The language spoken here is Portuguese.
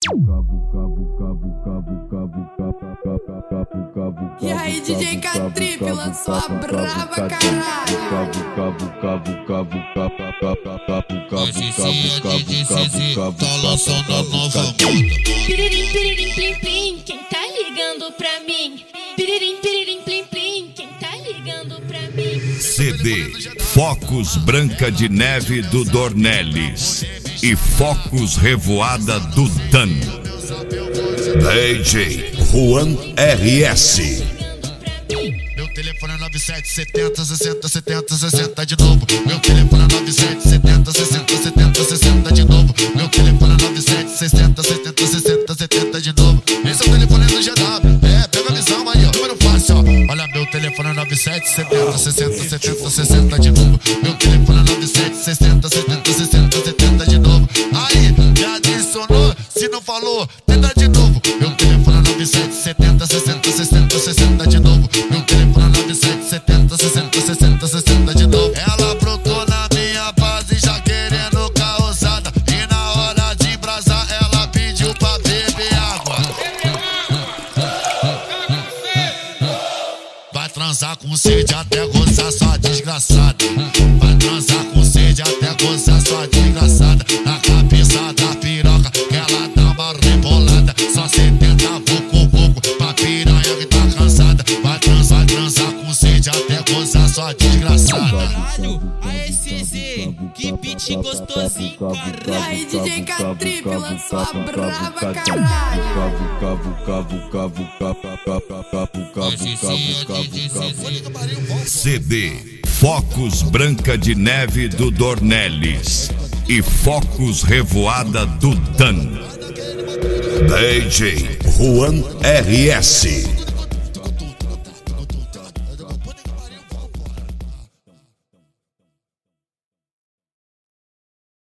E aí, DJ K-Trip lançou a brava, caralho. Hoje sim é DJ CZ, tá lançando a nova moda. Piririm, piririm, plim, plim, quem tá ligando pra mim? Piririm, piririm, plim, plim, quem tá ligando pra mim? CD Focos Branca de Neve do Dornelles e Focos Revoada do Dan. DJ Juan RS. Meu telefone é 9770 60 70 60 de novo. Meu telefone é 9770 60 70 60 de novo. Meu telefone é 9760 70 60 70 de novo. Esse é o telefone do GW. Pega a visão aí, ó. Número fácil, ó. Olha, meu telefone é 9770 60 70 60 de novo. Meu telefone é 9760 70 60 70 de novo. Aí, já adicionou? Se não falou, tenta de novo. Meu telefone é 9770 60 60 60 de novo. Meu telefone é 9770 60 60 60 de novo. Ela brotou na minha base já querendo causada. E na hora de brasar ela pediu pra beber água. Vai transar com sede até gozar, sua desgraçada. Vai transar com sede até gozar, sua desgraçada. Na cabeça da piroca que ela dá uma rebolada. Só 70 vucu pra piranha que tá cansada. Vai transar com sede até gozar, sua desgraçada. Caralho, a SCZ, que beat gostosinho, E caralho. aí, DJ K-Trip lançou a brava, caralho. Hoje sim é DJ CZ. CD Focos Branca de Neve do Dornelles e Focos Revoada do Dan. DJ Juan RS.